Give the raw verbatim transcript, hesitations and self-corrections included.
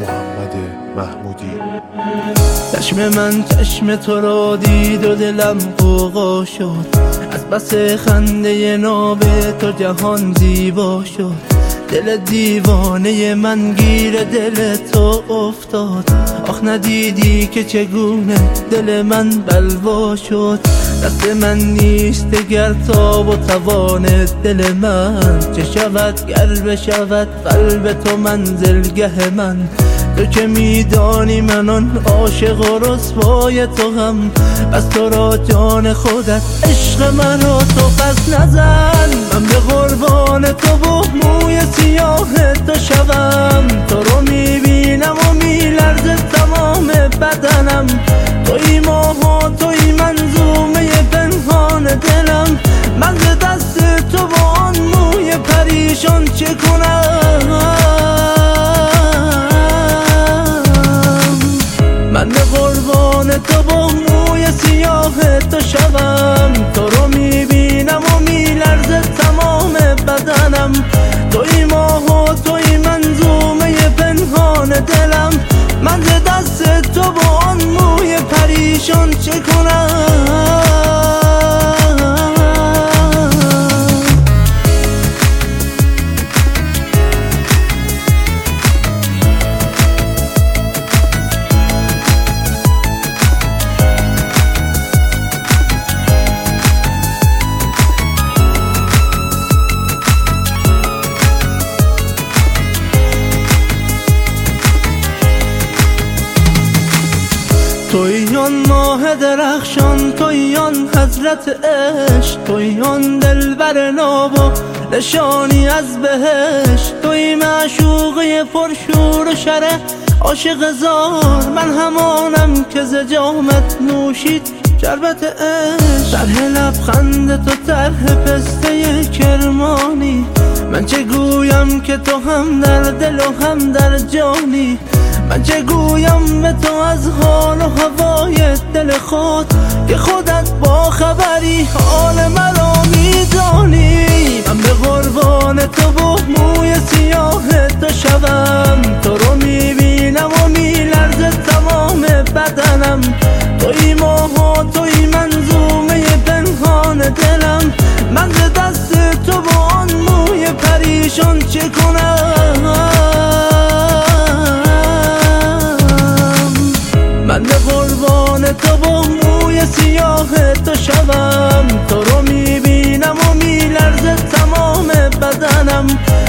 محمد محمودی. چشم من چشم تو رو دید و دلم غوغا شد، از بس خنده ناب تو جهان زیبا شد. دل دیوانه من گیر دل تو افتاد، آخ ندیدی که چگونه دل من بلوا شد. دست من نیست گر تاب و توان دل من، چه شود گر بشود قلب تو منزلگه من. تو که میدانی من آن عاشق و رسوای تو هم، بس تو را جان خودت عشق من را تو پس نزن. من به قربان تو و موی سیاه تو شوم، تو رو میبینم و میلرزه تمام بدنم. توی ماه و توی منظومه پنهان دلم، من ز دست تو با آن موی پریشان چه کنم؟ من به قربان تو با موی سیاه تو شوم، تو رو میبینم و میلرزه تمام بدنم. توی ماه و توی منظومه پنهان دلم، من ز دست تو با آن موی پریشان چه کنم؟ توی آن ماه درخشان، توی آن حضرت عشق، توی آن دلبر ناب و نشانی از بهشت. توی معشوقه پرشور و شره عاشق زار، من همانم که ز جامت نوشید شربت عشق. طرح لبخند تو طرح پسته کرمانی، من چه گویم که تو هم در دل و هم در جانی. من چه گویم به تو از حال و هوای دل خود، که خودت با خبری حال مرا میدانی. من به قربان تو و موی سیاه تو شوم، تو رو میبینم و میلرزه تمام بدنم. توی ماه و توی منظومه پنهان دلم، من ز دست تو با آن موی پریشان چه کنم؟ من به قربان تو با موی سیاه تو شوم، تو رو میبینم و میلرزه تمام بدنم.